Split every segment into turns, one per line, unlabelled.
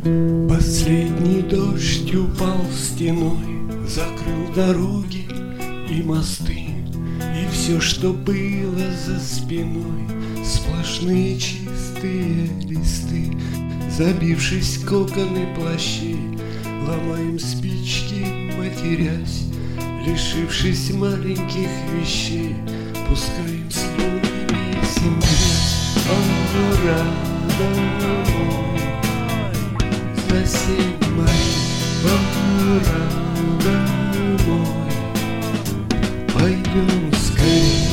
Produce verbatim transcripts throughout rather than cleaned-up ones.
Последний дождь упал стеной, закрыл дороги и мосты, и все, что было за спиной, сплошные чистые листы. Забившись в коконы плащей, ломаем спички, матерясь, лишившись маленьких вещей, пускаем слюни, месим грязь. Пора домой, сосед мой, пора домой, пойдем скорее.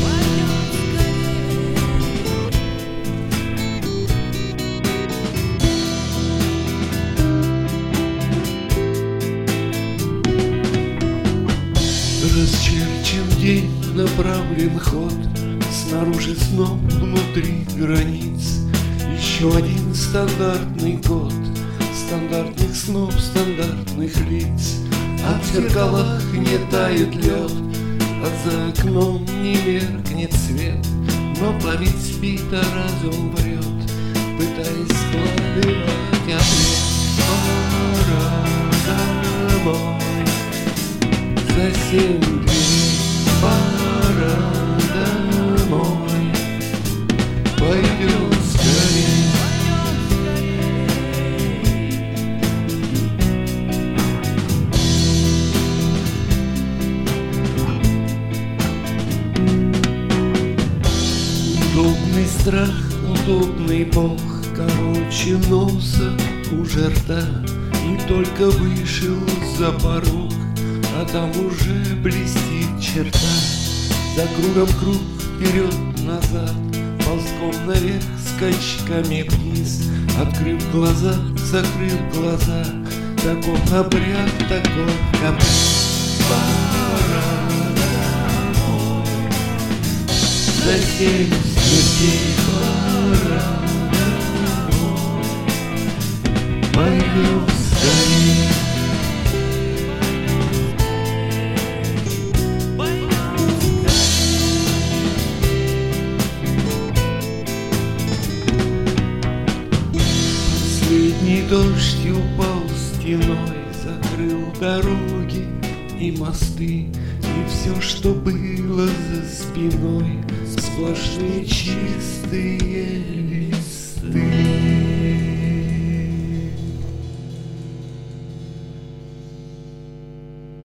Расчерчен день, направлен ход, снаружи снов, внутри границ. Еще один стандартный год, стандартных снов, стандартных лиц. А в зеркалах не тает лед, а за окном не меркнет свет. Но память спит, а разум врет, пытаясь складывать ответ. Пора домой, за семь дней, пора домой, пойдем скорее. Удобный страх, удобный бог, короче носа, уже рта. И только вышел за порог, а там уже блестит черта. За кругом круг, вперед-назад, ползком наверх, скачками вниз. Открыв глаза, закрыв глаза, таков обряд, таков каприз. Пора домой, за семь смертей, пора домой, пойдем скорее. Последний дождь упал стеной, закрыл дороги и мосты, и все, что было за спиной, сплошные чистые листы.